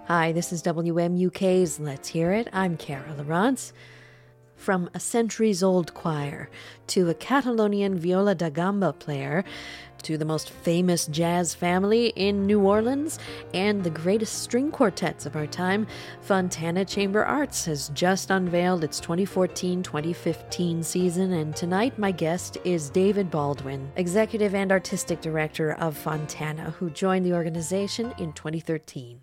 Hi, this is WMUK's Let's Hear It. I'm Cara Lawrence. From a centuries-old choir to a Catalonian viola da gamba player to the most famous jazz family in New Orleans and the greatest string quartets of our time, Fontana Chamber Arts has just unveiled its 2014-2015 season, and tonight my guest is David Baldwin, Executive and Artistic Director of Fontana, who joined the organization in 2013.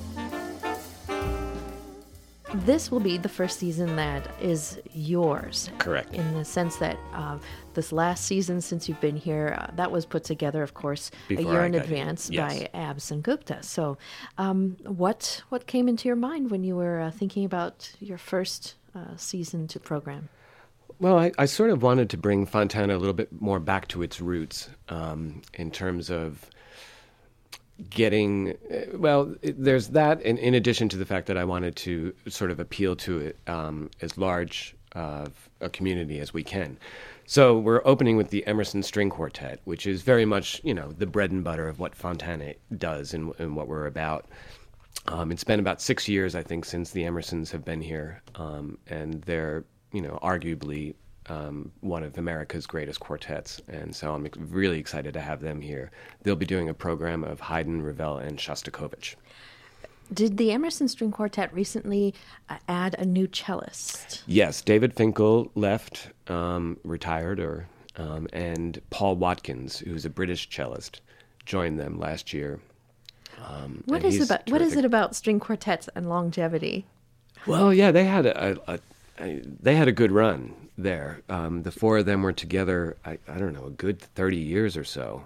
This will be the first season that is yours. Correct. In the sense that this last season, since you've been here, that was put together, of course, Before a year I in got advance here. Yes. by Abs and Gupta. So what came into your mind when you were thinking about your first season to program? Well, I sort of wanted to bring Fontana a little bit more back to its roots in terms of getting, there's that, and in addition to the fact that I wanted to sort of appeal to it as large of a community as we can. So we're opening with the Emerson String Quartet, which is very much, the bread and butter of what Fontana does and what we're about. It's been about 6 years, I think, since the Emersons have been here, and they're, arguably one of America's greatest quartets, and so I'm really excited to have them here. They'll be doing a program of Haydn, Ravel, and Shostakovich. Did the Emerson String Quartet recently add a new cellist? Yes, David Finkel left, retired, and Paul Watkins, who's a British cellist, joined them last year. What is it about string quartets and longevity? Well, yeah, they had a good run there. The four of them were together, I don't know, a good 30 years or so.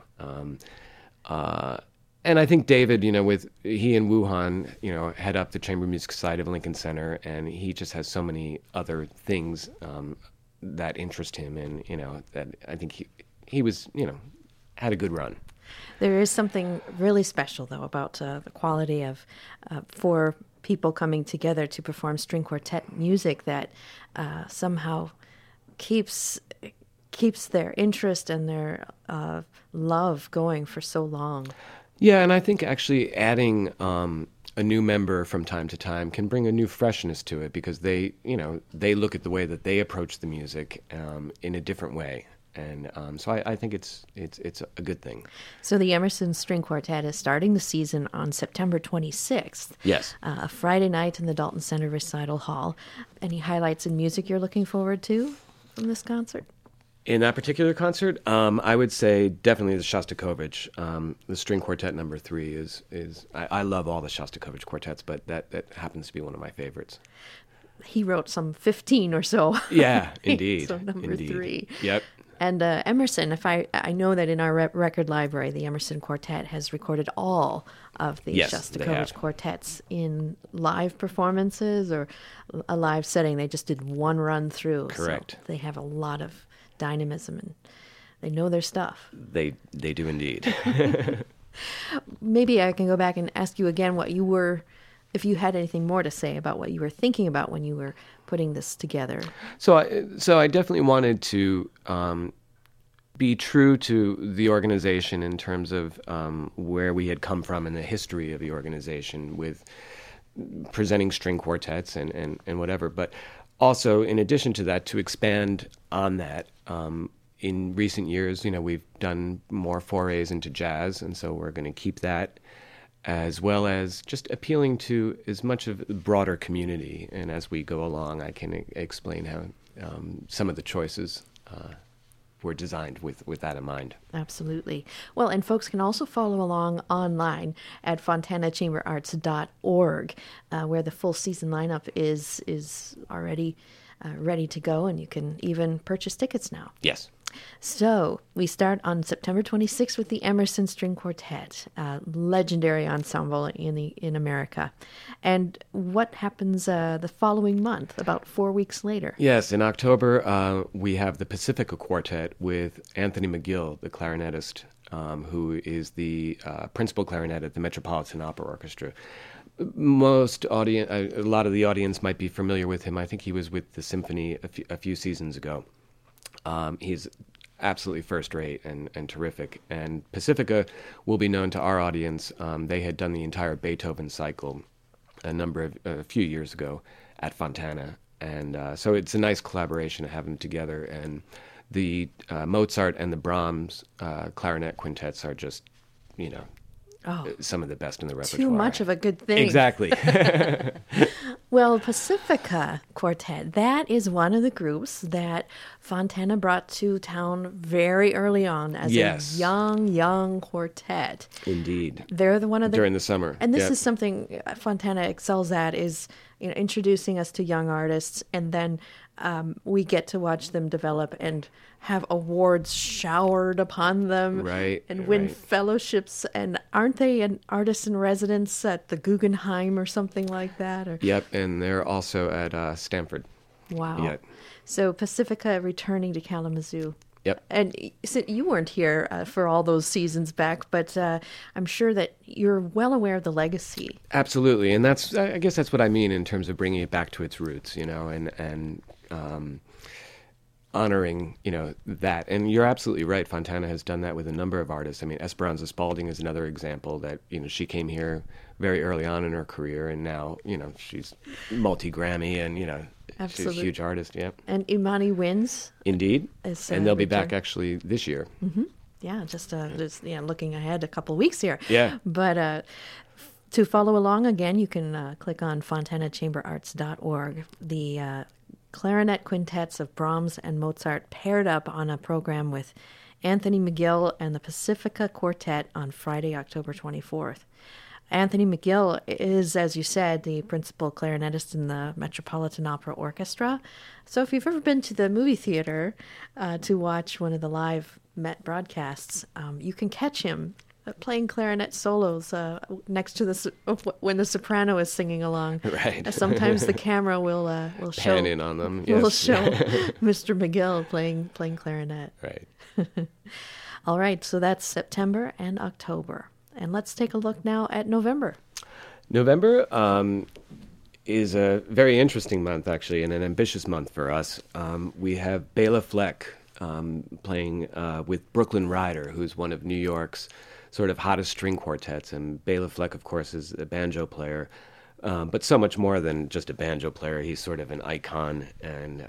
And I think David, with he and Wuhan, head up the chamber music side of Lincoln Center, and he just has so many other things that interest him, and that I think he was, had a good run. There is something really special, though, about the quality of four people coming together to perform string quartet music that somehow keeps their interest and their love going for so long. Yeah, and I think actually adding a new member from time to time can bring a new freshness to it, because they look at the way that they approach the music in a different way. And so I think it's a good thing. So the Emerson String Quartet is starting the season on September 26th. Yes. A Friday night in the Dalton Center Recital Hall. Any highlights in music you're looking forward to from this concert? In that particular concert, I would say definitely the Shostakovich. The String Quartet No. 3 is I love all the Shostakovich quartets, but that happens to be one of my favorites. He wrote some 15 or so. Yeah, indeed. So number indeed. 3. Yep. And Emerson, I know that in our record library, the Emerson Quartet has recorded all of the Shostakovich quartets in live performances or a live setting. They just did one run through. Correct. So they have a lot of dynamism and they know their stuff. They do indeed. Maybe I can go back and ask you again if you had anything more to say about what you were thinking about when you were putting this together. So I definitely wanted to be true to the organization in terms of where we had come from in the history of the organization with presenting string quartets and whatever. But also, in addition to that, to expand on that. In recent years, we've done more forays into jazz, and so we're going to keep that, as well as just appealing to as much of the broader community. And as we go along, I can explain how some of the choices were designed with that in mind. Absolutely. Well, and folks can also follow along online at fontanachamberarts.org, where the full season lineup is already ready to go, and you can even purchase tickets now. Yes. So we start on September 26th with the Emerson String Quartet, a legendary ensemble in America. And what happens the following month, about 4 weeks later? Yes, in October we have the Pacifica Quartet with Anthony McGill, the clarinetist, who is the principal clarinet at the Metropolitan Opera Orchestra. A lot of the audience might be familiar with him. I think he was with the symphony a few seasons ago. He's absolutely first rate and terrific. And Pacifica will be known to our audience. They had done the entire Beethoven cycle a few years ago at Fontana. And so it's a nice collaboration to have them together. And the Mozart and the Brahms clarinet quintets are just, some of the best in the repertoire. Too much of a good thing. Exactly. Well, Pacifica Quartet, that is one of the groups that Fontana brought to town very early on as a young quartet. Indeed. They're one of the... During the summer. And this is something Fontana excels at, is introducing us to young artists, and then we get to watch them develop and have awards showered upon them, and win fellowships. And aren't they an artist in residence at the Guggenheim or something like that? Or... Yep, and they're also at Stanford. Wow. Yep. So Pacifica returning to Kalamazoo. Yep. And so you weren't here for all those seasons back, but I'm sure that you're well aware of the legacy. Absolutely, and I guess that's what I mean in terms of bringing it back to its roots, and honoring, that. And you're absolutely right. Fontana has done that with a number of artists. I mean, Esperanza Spalding is another example that, she came here very early on in her career, and now, she's multi-Grammy and, Absolutely. she's a huge artist, yeah. And Imani Wins. Indeed. And they'll be back actually this year. Mm-hmm. Yeah, just looking ahead a couple of weeks here. Yeah. But to follow along, again, you can click on fontanachamberarts.org. The clarinet quintets of Brahms and Mozart paired up on a program with Anthony McGill and the Pacifica Quartet on Friday, October 24th. Anthony McGill is, as you said, the principal clarinetist in the Metropolitan Opera Orchestra. So if you've ever been to the movie theater to watch one of the live Met broadcasts, you can catch him playing clarinet solos next to when the soprano is singing along. Right. Sometimes the camera will show pan in on them. Yes. Will show Mr. McGill playing clarinet. Right. All right. So that's September and October, and let's take a look now at November. November is a very interesting month, actually, and an ambitious month for us. We have Bela Fleck playing with Brooklyn Rider, who's one of New York's sort of hottest string quartets. And Bela Fleck, of course, is a banjo player, but so much more than just a banjo player. He's sort of an icon and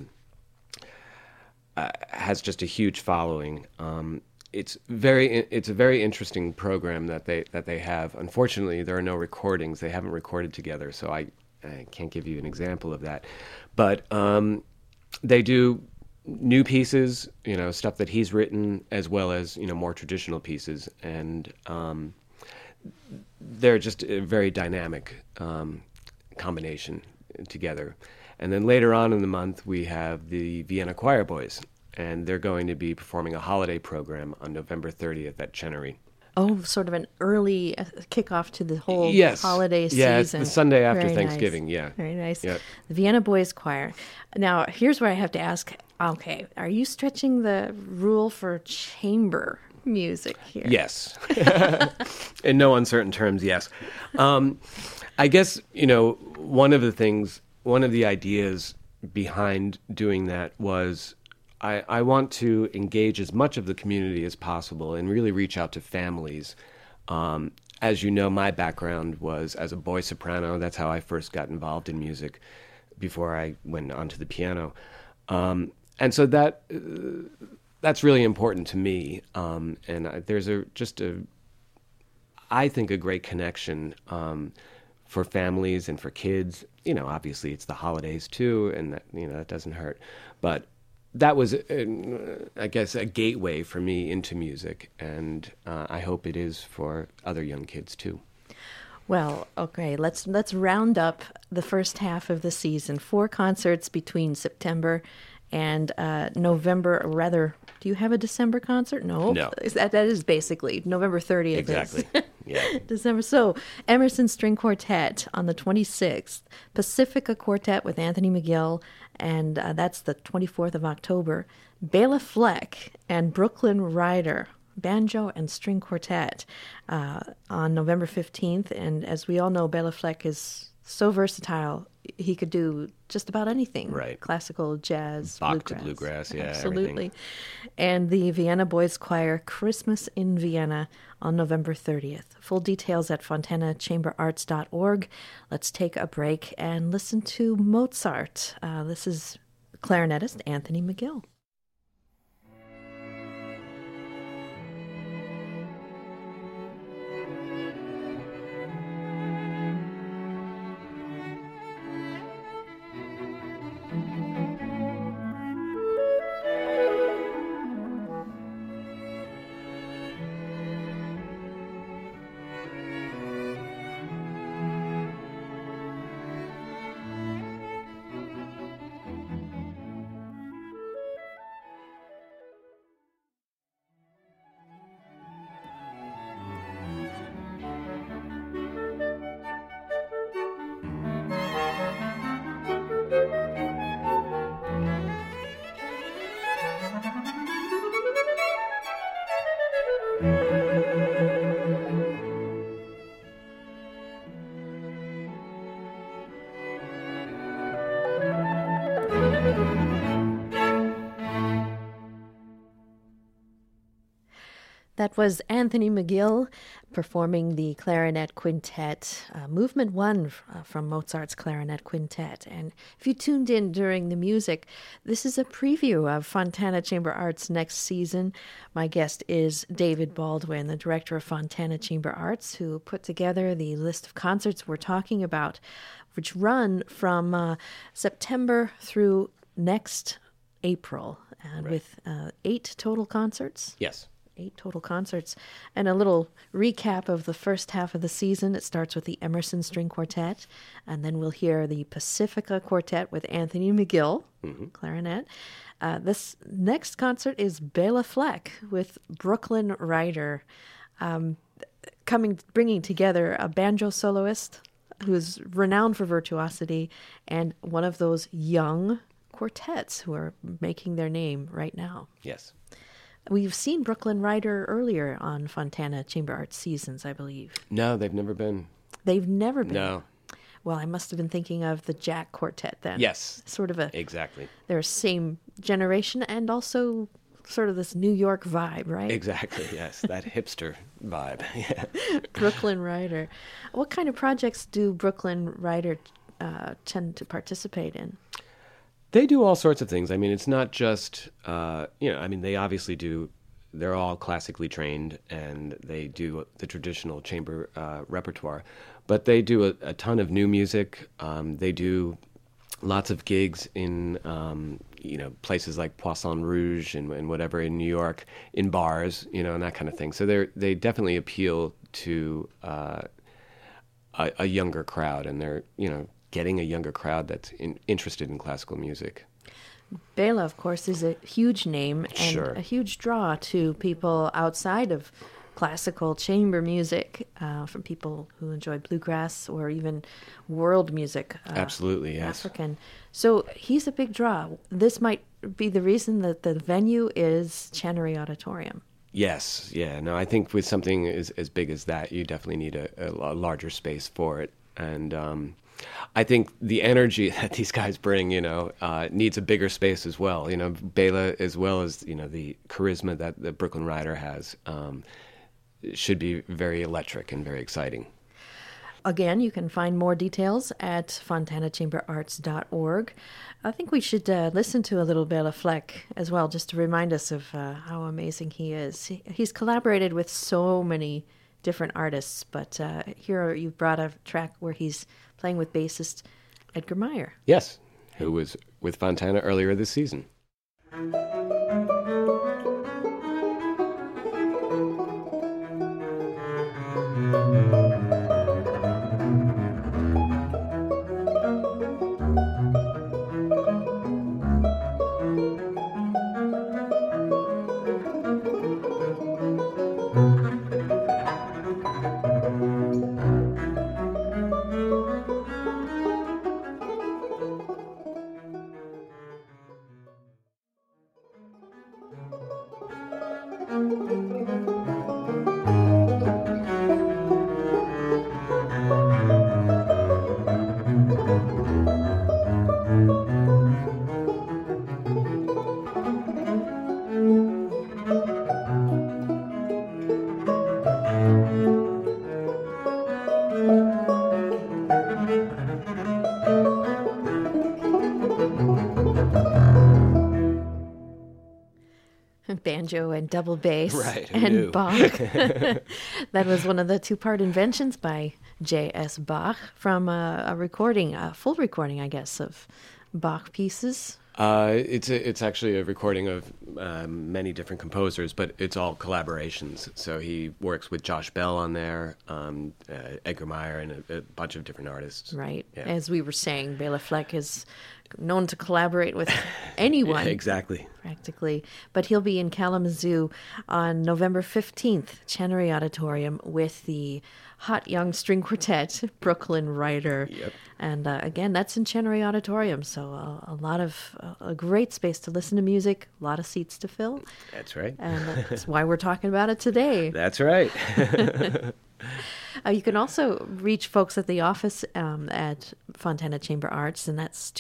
has just a huge following. It's a very interesting program that they have. Unfortunately, there are no recordings. They haven't recorded together, so I can't give you an example of that. But they do new pieces, stuff that he's written, as well as, more traditional pieces. And they're just a very dynamic combination together. And then later on in the month, we have the Vienna Choir Boys, and they're going to be performing a holiday program on November 30th at Chenery. Oh, sort of an early kickoff to the whole holiday season. Yeah, it's the Sunday after Very Thanksgiving, nice. Yeah. Very nice. Yep. The Vienna Boys Choir. Now, here's where I have to ask, okay, are you stretching the rule for chamber music here? Yes. In no uncertain terms, yes. I guess, one of the ideas behind doing that was I want to engage as much of the community as possible and really reach out to families. As you know, my background was as a boy soprano. That's how I first got involved in music before I went onto the piano. And so that's really important to me. And there's I think, a great connection for families and for kids. Obviously it's the holidays too, and that doesn't hurt. But that was, I guess, a gateway for me into music, and I hope it is for other young kids too. Well, okay, let's round up the first half of the season. 4 concerts between September and November. Rather, do you have a December concert? No. That is basically November 30th. Exactly. Yeah. December. So, Emerson String Quartet on the 26th, Pacifica Quartet with Anthony McGill, and that's the 24th of October. Bela Fleck and Brooklyn Rider, banjo and string quartet, on November 15th. And as we all know, Bela Fleck is so versatile. he could do just about anything. Right. Classical, jazz, Bach to bluegrass, yeah, absolutely. everything. And the Vienna Boys Choir, Christmas in Vienna, on November 30th. Full details at fontanachamberarts.org. Let's take a break and listen to Mozart. This is clarinetist Anthony McGill. That was Anthony McGill performing the Clarinet Quintet, Movement 1 from Mozart's Clarinet Quintet. And if you tuned in during the music, this is a preview of Fontana Chamber Arts next season. My guest is David Baldwin, the director of Fontana Chamber Arts, who put together the list of concerts we're talking about, which run from September through next April, and Right. with 8 total concerts. Yes. 8 total concerts. And a little recap of the first half of the season. It starts with the Emerson String Quartet, and then we'll hear the Pacifica Quartet with Anthony McGill, clarinet. This next concert is Bela Fleck with Brooklyn Rider, bringing together a banjo soloist who's renowned for virtuosity and one of those young quartets who are making their name right now. Yes. We've seen Brooklyn Rider earlier on Fontana Chamber Arts seasons, I believe. No, they've never been. They've never been. No. Well, I must have been thinking of the Jack Quartet then. Yes. Sort of Exactly. they're same generation and also sort of this New York vibe, right? Exactly, yes. That hipster vibe. Yeah. Brooklyn Rider. What kind of projects do Brooklyn Rider tend to participate in? They do all sorts of things. I mean, it's not just, they obviously they're all classically trained and they do the traditional chamber repertoire, but they do a ton of new music. They do lots of gigs in, places like Poisson Rouge and whatever in New York, in bars, and that kind of thing. So they definitely appeal to a younger crowd, and they're, getting a younger crowd that's interested in classical music. Bela, of course, is a huge name and Sure. a huge draw to people outside of classical chamber music, from people who enjoy bluegrass or even world music. Absolutely, yes. African. So he's a big draw. This might be the reason that the venue is Chenery Auditorium. Yes, yeah. No, I think with something as big as that, you definitely need a larger space for it. And I think the energy that these guys bring, needs a bigger space as well. Bela, as well as, the charisma that the Brooklyn Rider has, should be very electric and very exciting. Again, you can find more details at fontanachamberarts.org. I think we should listen to a little Bela Fleck as well, just to remind us of how amazing he is. He's collaborated with so many different artists, but here you brought a track where he's playing with bassist Edgar Meyer. Yes, who was with Fontana earlier this season. banjo and double bass Right, who and knew? Bach. That was one of the two-part inventions by J.S. Bach from a recording, a full recording, I guess, of Bach pieces. It's actually a recording of many different composers, but it's all collaborations. So he works with Josh Bell on there, Edgar Meyer, and a bunch of different artists. Right. Yeah. As we were saying, Bela Fleck is known to collaborate with anyone. Exactly. Practically. But he'll be in Kalamazoo on November 15th, Chenery Auditorium, with the hot young string quartet, Brooklyn Ryder. Yep. And again, that's in Chenery Auditorium. So a great space to listen to music, a lot of seats to fill. That's right. And that's why we're talking about it today. That's right. You can also reach folks at the office at Fontana Chamber Arts, and that's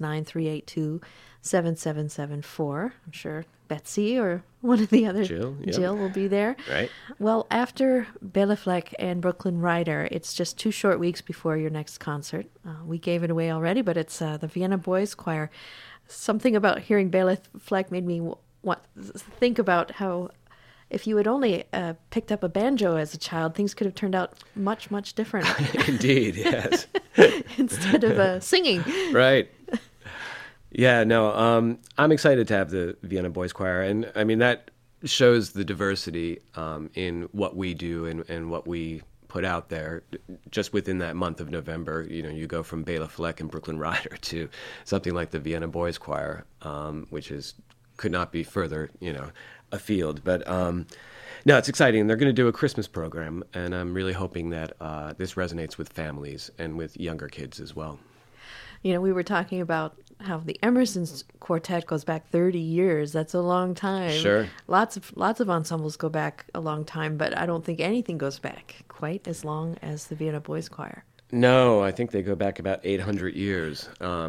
269-382-7774. I'm sure Betsy or one of the other Jill, yep. Jill will be there. Right. Well, after Bela Fleck and Brooklyn Ryder, it's just 2 short weeks before your next concert. We gave it away already, but it's the Vienna Boys Choir. Something about hearing Bela Fleck made me think about how if you had only picked up a banjo as a child, things could have turned out much, much different. Indeed, yes. Instead of singing. Right. Yeah, no, I'm excited to have the Vienna Boys Choir. And I mean, that shows the diversity in what we do and what we put out there. Just within that month of November, you go from Bela Fleck and Brooklyn Ryder to something like the Vienna Boys Choir, which could not be further, afield. But no, it's exciting. They're going to do a Christmas program, and I'm really hoping that this resonates with families and with younger kids as well. We were talking about how the Emerson's quartet goes back 30 years. That's a long time. Sure. Lots of ensembles go back a long time, but I don't think anything goes back quite as long as the Vienna Boys Choir. No, I think they go back about 800 years.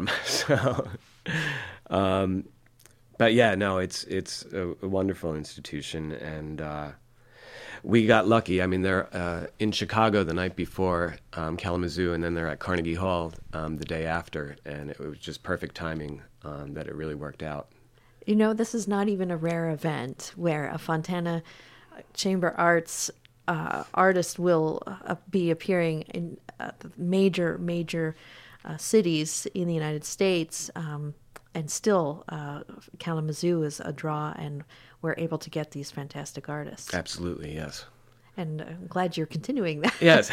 But yeah, no, it's a wonderful institution, and we got lucky. I mean, they're in Chicago the night before Kalamazoo, and then they're at Carnegie Hall the day after, and it was just perfect timing that it really worked out. This is not even a rare event where a Fontana Chamber Arts artist will be appearing in major cities in the United States. And still, Kalamazoo is a draw, and we're able to get these fantastic artists. Absolutely, yes. And I'm glad you're continuing that. Yes.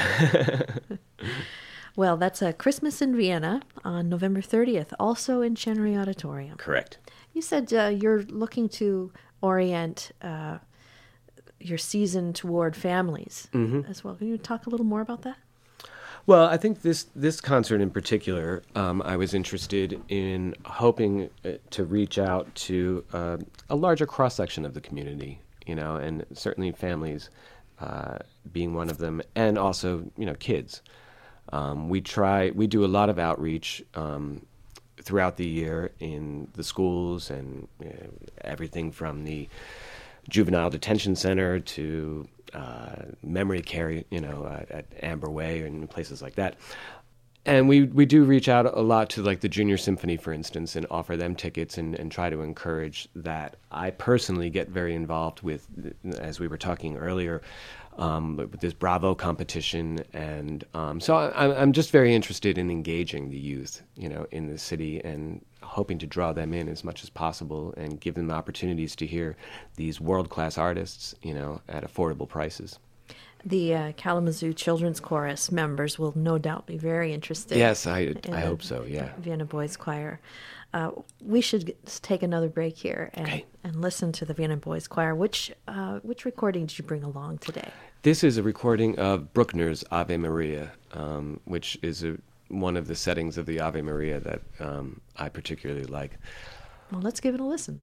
Well, that's Christmas in Vienna on November 30th, also in Chenery Auditorium. Correct. You said you're looking to orient your season toward families as well. Can you talk a little more about that? Well, I think this concert in particular, I was interested in hoping to reach out to a larger cross-section of the community, and certainly families being one of them, and also, kids. We do a lot of outreach throughout the year in the schools and everything from the juvenile detention center to memory care, at Amber Way and places like that. And we do reach out a lot to like the Junior Symphony, for instance, and offer them tickets and try to encourage that. I personally get very involved with, as we were talking earlier, with this Bravo competition. And so I'm just very interested in engaging the youth, in the city and hoping to draw them in as much as possible and give them opportunities to hear these world-class artists, at affordable prices. The Kalamazoo Children's Chorus members will no doubt be very interested. Yes, I hope so, yeah. Vienna Boys Choir. We should take another break here and listen to the Vienna Boys Choir. Which recording did you bring along today? This is a recording of Bruckner's Ave Maria, which is one of the settings of the Ave Maria that I particularly like. Well, let's give it a listen.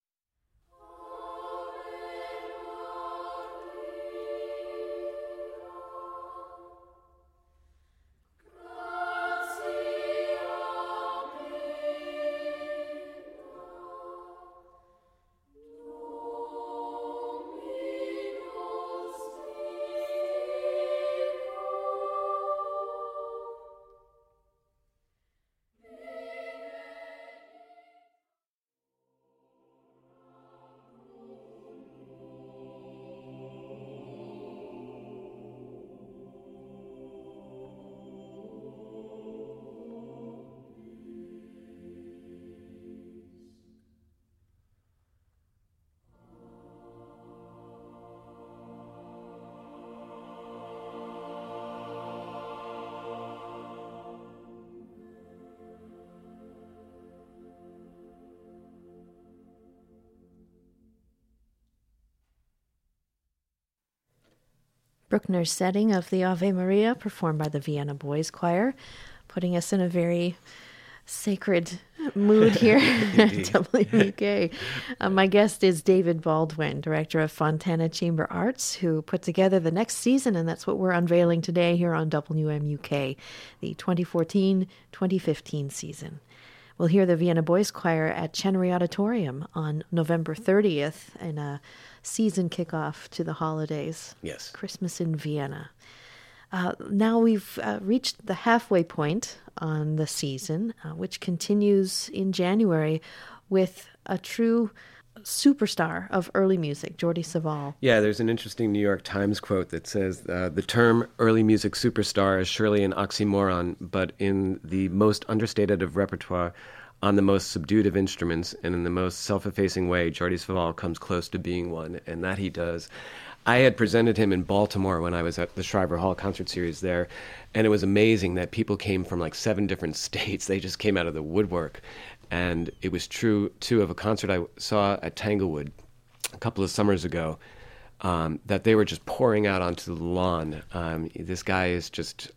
Bruckner's setting of the Ave Maria, performed by the Vienna Boys Choir, putting us in a very sacred mood here at WMUK. My guest is David Baldwin, director of Fontana Chamber Arts, who put together the next season, and that's what we're unveiling today here on WMUK, the 2014-2015 season. We'll hear the Vienna Boys Choir at Chenery Auditorium on November 30th in a season kickoff to the holidays. Yes. Christmas in Vienna. Now we've reached the halfway point on the season, which continues in January with a true superstar of early music, Jordi Savall. Yeah, there's an interesting New York Times quote that says, the term early music superstar is surely an oxymoron, but in the most understated of repertoire, on the most subdued of instruments, and in the most self-effacing way, Jordi Savall comes close to being one, and that he does. I had presented him in Baltimore when I was at the Shriver Hall concert series there, and it was amazing that people came from like 7 different states. They just came out of the woodwork. And it was true, too, of a concert I saw at Tanglewood a couple of summers ago, that they were just pouring out onto the lawn. This guy is just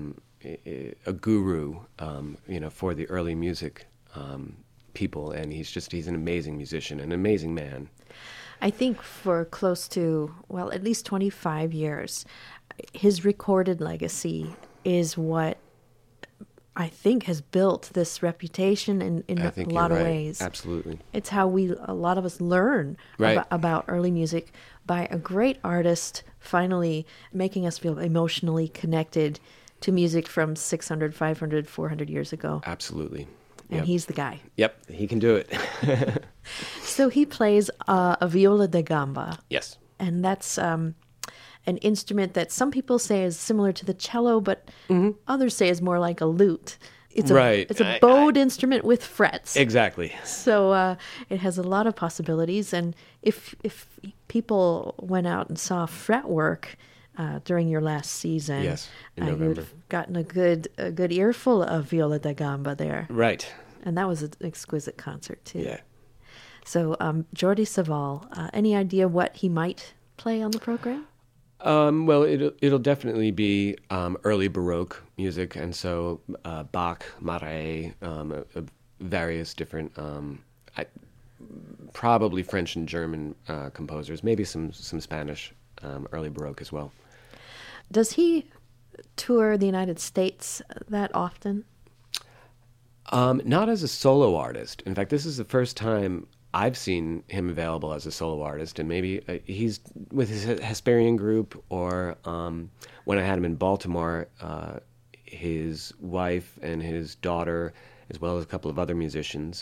a guru, for the early music people, and he's an amazing musician, an amazing man. I think for close to, at least 25 years, his recorded legacy is what I think has built this reputation in a lot of ways. Absolutely. It's how a lot of us learn about early music, by a great artist finally making us feel emotionally connected to music from 600, 500, 400 years ago. Absolutely. And he's the guy. Yep, he can do it. So he plays a viola da gamba. Yes. And that's an instrument that some people say is similar to the cello, but others say is more like a lute. It's a bowed instrument with frets. Exactly. So it has a lot of possibilities. And if people went out and saw fretwork during your last season, yes, in November, you've gotten a good earful of viola da gamba there. Right. And that was an exquisite concert too. Yeah. So Jordi Savall, any idea what he might play on the program? Well, it'll definitely be early Baroque music, and so Bach, Marais, various different, probably French and German composers, maybe some Spanish early Baroque as well. Does he tour the United States that often? Not as a solo artist. In fact, this is the first time I've seen him available as a solo artist, and maybe he's with his Hesperian group, or when I had him in Baltimore, his wife and his daughter, as well as a couple of other musicians,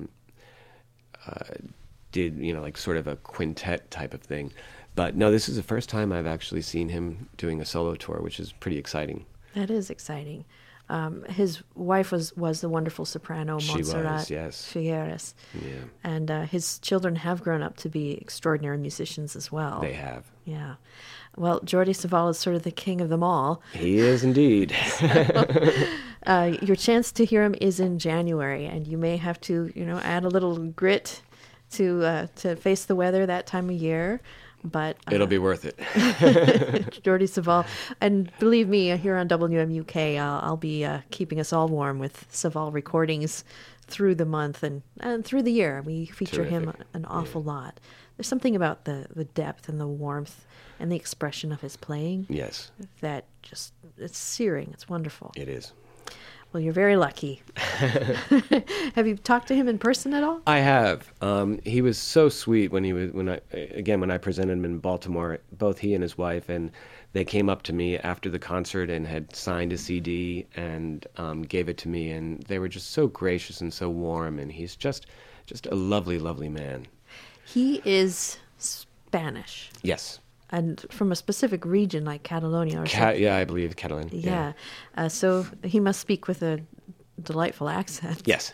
did, like sort of a quintet type of thing. But no, this is the first time I've actually seen him doing a solo tour, which is pretty exciting. That is exciting. His wife was the wonderful soprano Montserrat Figueres. Yeah. And his children have grown up to be extraordinary musicians as well. They have. Yeah. Well, Jordi Savall is sort of the king of them all. He is indeed. Your chance to hear him is in January, and you may have to, add a little grit to face the weather that time of year. But it'll be worth it. Jordi Savall. And believe me, here on WMUK, I'll be keeping us all warm with Savall recordings through the month and through the year. We feature him an awful lot. There's something about the depth and the warmth and the expression of his playing. Yes. That just, it's searing. It's wonderful. It is. Well, you're very lucky. Have you talked to him in person at all? I have. He was so sweet when I presented him in Baltimore. Both he and his wife, and they came up to me after the concert and had signed a CD and gave it to me, and they were just so gracious and so warm. And he's just a lovely, lovely man. He is Spanish. Yes. And from a specific region like Catalonia or something. Yeah, I believe Catalan. Yeah. So he must speak with a delightful accent. Yes.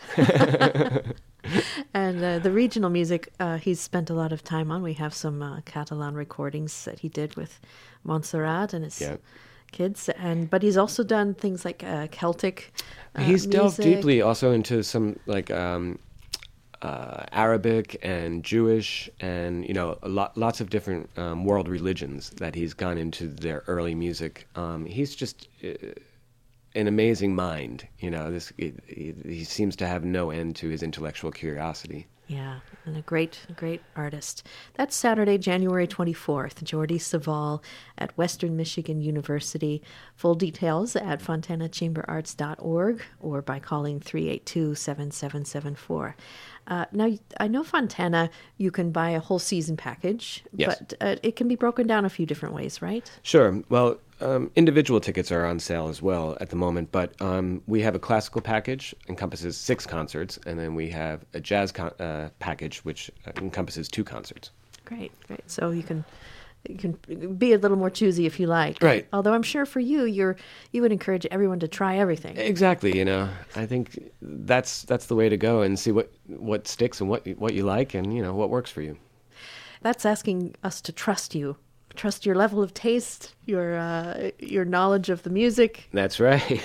And the regional music he's spent a lot of time on. We have some Catalan recordings that he did with Montserrat and his kids. But he's also done things like Celtic He's music. delved deeply also into some like Arabic and Jewish, and lots of different world religions that he's gone into their early music. He's just an amazing mind. He seems to have no end to his intellectual curiosity. Yeah, and a great artist. That's Saturday, January 24th, Jordi Savall at Western Michigan University. Full details at fontanachamberarts.org or by calling 382-7774. Now, I know Fontana, you can buy a whole season package, yes. But it can be broken down a few different ways, right? Sure. Well, individual tickets are on sale as well at the moment, but we have a classical package, encompasses 6 concerts, and then we have a jazz package, which encompasses 2 concerts. Great. So you can be a little more choosy if you like. Right. Although I'm sure for you would encourage everyone to try everything. Exactly. I think that's the way to go and see what sticks and what you like and what works for you. That's asking us to trust you. Trust your level of taste, your knowledge of the music. That's right.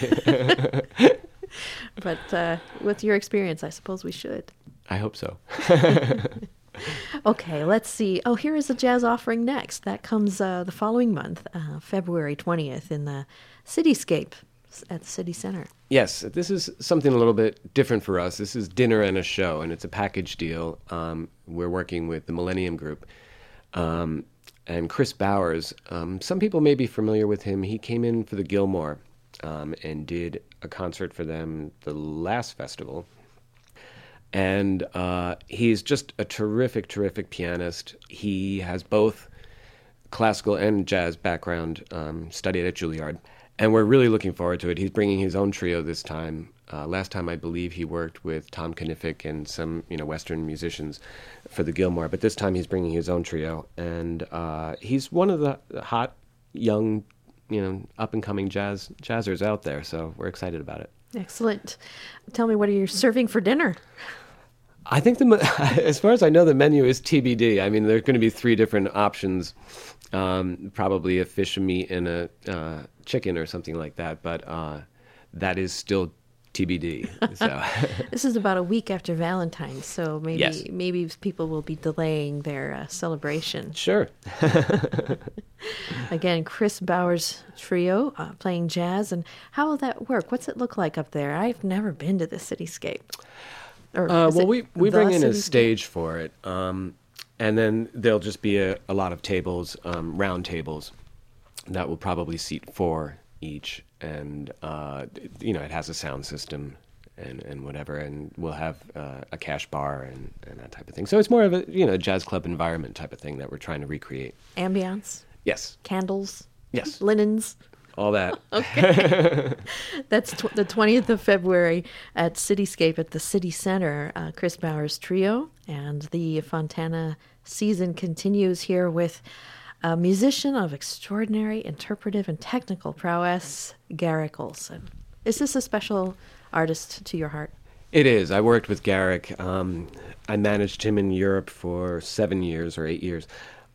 But with your experience, I suppose we should. I hope so. Okay, let's see. Oh, here is a jazz offering next. That comes the following month, February 20th, in the Cityscape at the City Center. Yes, this is something a little bit different for us. This is dinner and a show, and it's a package deal. We're working with the Millennium Group. And Chris Bowers, some people may be familiar with him. He came in for the Gilmore and did a concert for them the last festival. And he's just a terrific pianist. He has both classical and jazz background, studied at Juilliard. And we're really looking forward to it. He's bringing his own trio this time. Last time, I believe, he worked with Tom Knifick and some Western musicians for the Gilmore. But this time, he's bringing his own trio. And he's one of the hot, young, up-and-coming jazzers out there. So we're excited about it. Excellent. Tell me, what are you serving for dinner? I think as far as I know, the menu is TBD. I mean, there's going to be 3 different options, probably a fish, a meat, and a chicken or something like that. But that is still TBD. So this is about a week after Valentine's, so maybe yes. Maybe people will be delaying their celebration. Sure. Again, Chris Bowers Trio playing jazz. And how will that work? What's it look like up there? I've never been to the Cityscape. Well, we bring in a stage for it, and then there'll just be a lot of tables, round tables, that will probably seat 4 each, and it has a sound system and whatever, and we'll have a cash bar and that type of thing. So it's more of a jazz club environment type of thing that we're trying to recreate. Ambiance? Yes. Candles? Yes. Linens? All that. Okay. That's the 20th of February at Cityscape at the City Center. Chris Bowers Trio. And the Fontana season continues here with a musician of extraordinary interpretive and technical prowess, Garrick Olson. Is this a special artist to your heart? It is. I worked with Garrick. I managed him in Europe for 7 years or 8 years.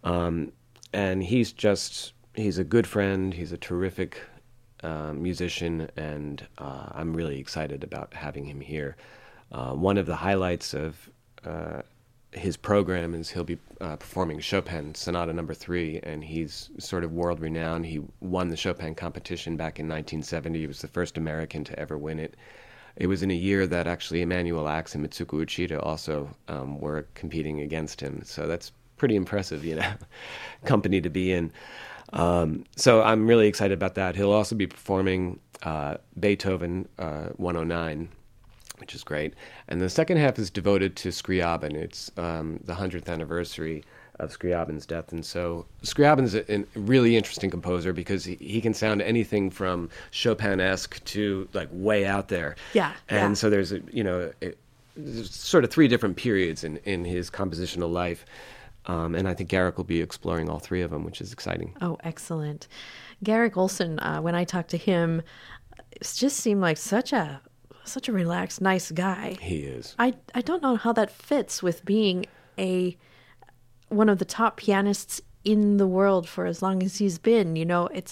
And he's a good friend. He's a terrific musician, and I'm really excited about having him here. One of the highlights of his program is he'll be performing Chopin Sonata No. 3, and he's sort of world-renowned. He won the Chopin competition back in 1970. He was the first American to ever win it. It was in a year that actually Emanuel Ax and Mitsuko Uchida also were competing against him. So that's pretty impressive, company to be in. So I'm really excited about that. He'll also be performing Beethoven 109, which is great. And the second half is devoted to Scriabin. It's the 100th anniversary of Scriabin's death. And so Scriabin's a really interesting composer because he can sound anything from Chopin-esque to like way out there. Yeah. And so there's there's sort of 3 different periods in his compositional life. And I think Garrick will be exploring all 3 of them, which is exciting. Oh, excellent. Garrick Olson, when I talked to him, it just seemed like such a relaxed, nice guy. He is. I don't know how that fits with being one of the top pianists in the world for as long as he's been. It's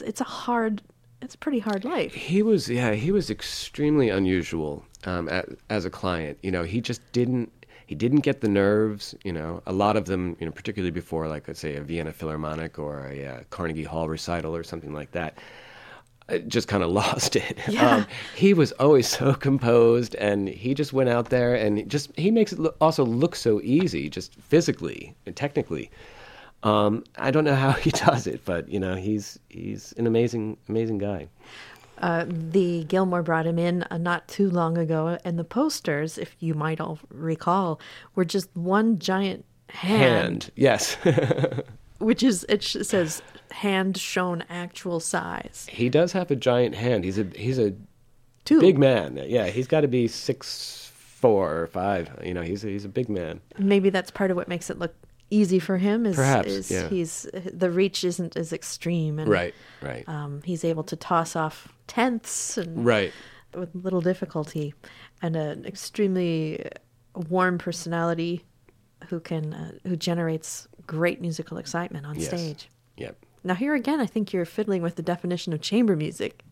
a pretty hard life. He was extremely unusual as a client. He just didn't. He didn't get the nerves, a lot of them, particularly before, like, let's say, a Vienna Philharmonic or a Carnegie Hall recital or something like that, just kind of lost it. Yeah. He was always so composed, and he just went out there, and he makes it also look so easy, just physically and technically. I don't know how he does it, but he's an amazing guy. The Gilmour brought him in not too long ago, and the posters, if you might all recall, were just one giant hand. Yes. Which is, it says hand shown actual size. He does have a giant hand. He's a Two. big man. Yeah, he's got to be 6'4" or 5". He's a big man. Maybe that's part of what makes it look easy for him. Perhaps, yeah. The reach isn't as extreme, and Right. he's able to toss off tenths and Right. with little difficulty, and an extremely warm personality who generates great musical excitement on Yes. stage. Yep. Now here again, I think you're fiddling with the definition of chamber music.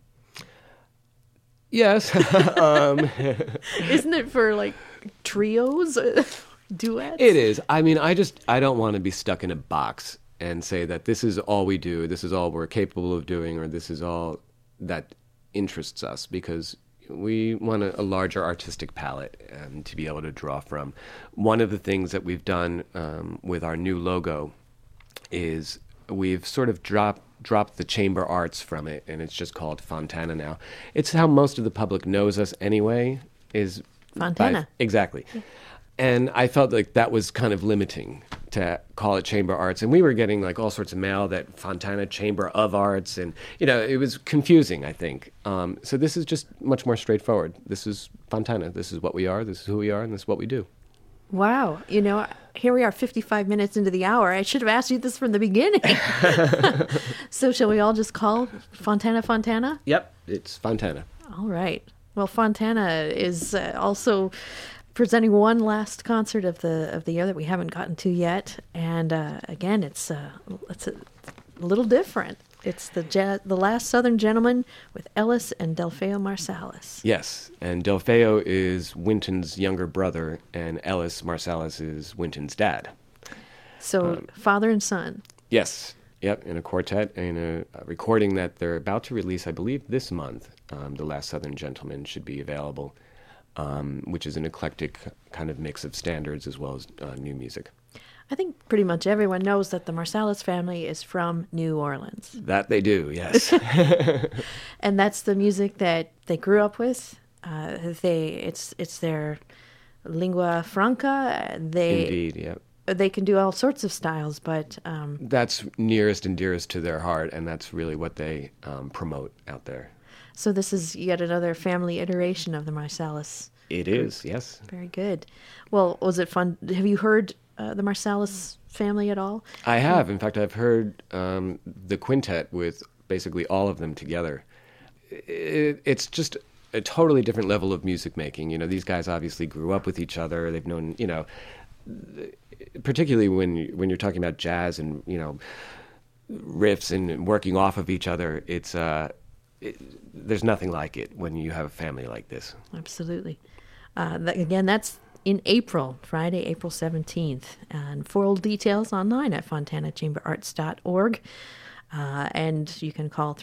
Yes. Isn't it for like trios, duets? It is. I mean, I don't want to be stuck in a box and say that this is all we do, this is all we're capable of doing, or this is all that interests us, because we want a larger artistic palette to be able to draw from. One of the things that we've done with our new logo is we've sort of dropped the chamber arts from it, and it's just called Fontana now. It's how most of the public knows us anyway, is Fontana. Exactly. Yeah. And I felt like that was kind of limiting to call it Chamber Arts. And we were getting like all sorts of mail that Fontana Chamber of Arts, and it was confusing, I think. So this is just much more straightforward. This is Fontana. This is what we are. This is who we are, and this is what we do. Wow. Here we are 55 minutes into the hour. I should have asked you this from the beginning. So shall we all just call Fontana? Yep, it's Fontana. All right. Well, Fontana is also presenting one last concert of the year that we haven't gotten to yet, and again, it's a little different. It's the Last Southern Gentleman with Ellis and Delfeayo Marsalis. Yes, and Delfeayo is Wynton's younger brother, and Ellis Marsalis is Wynton's dad. So father and son. Yes. Yep, in a quartet, in a recording that they're about to release, I believe, this month. The Last Southern Gentleman should be available, which is an eclectic kind of mix of standards as well as new music. I think pretty much everyone knows that the Marsalis family is from New Orleans. That they do, yes. And that's the music that they grew up with. It's their lingua franca. Indeed, yeah. They can do all sorts of styles, but that's nearest and dearest to their heart, and that's really what they promote out there. So this is yet another family iteration of the Marsalis. It is, yes. Very good. Well, was it fun? Have you heard the Marsalis family at all? I have. In fact, I've heard the quintet with basically all of them together. It's just a totally different level of music making. These guys obviously grew up with each other. They've known, particularly when you're talking about jazz and, riffs and working off of each other, there's nothing like it when you have a family like this. Absolutely. Again, that's in April, Friday, April 17th. And full details online at fontanachamberarts.org. And you can call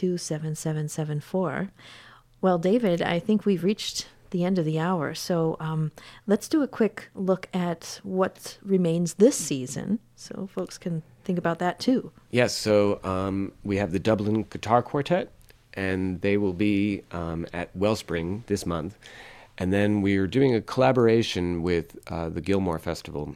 382-7774. Well, David, I think we've reached the end of the hour. So let's do a quick look at what remains this season so folks can think about that too. Yes, so we have the Dublin Guitar Quartet, and they will be at Wellspring this month. And then we're doing a collaboration with the Gilmour Festival,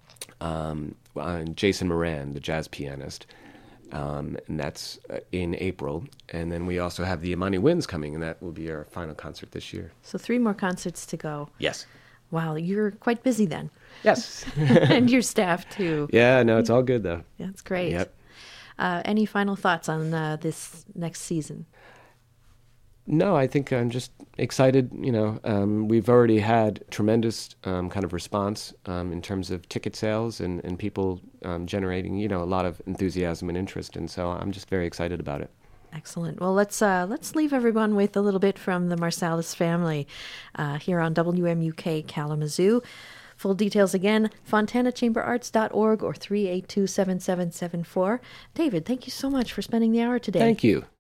Jason Moran, the jazz pianist, and that's in April. And then we also have the Imani Winds coming, and that will be our final concert this year. So 3 more concerts to go. Yes. Wow, you're quite busy then. Yes. And your staff too. Yeah, no, it's all good though. That's great. Yep. Any final thoughts on this next season? No, I think I'm just excited. We've already had tremendous kind of response in terms of ticket sales and people generating, a lot of enthusiasm and interest. And so I'm just very excited about it. Excellent. Well, let's leave everyone with a little bit from the Marsalis family here on WMUK Kalamazoo. Full details again, fontanachamberarts.org or 382-7774. David, thank you so much for spending the hour today. Thank you.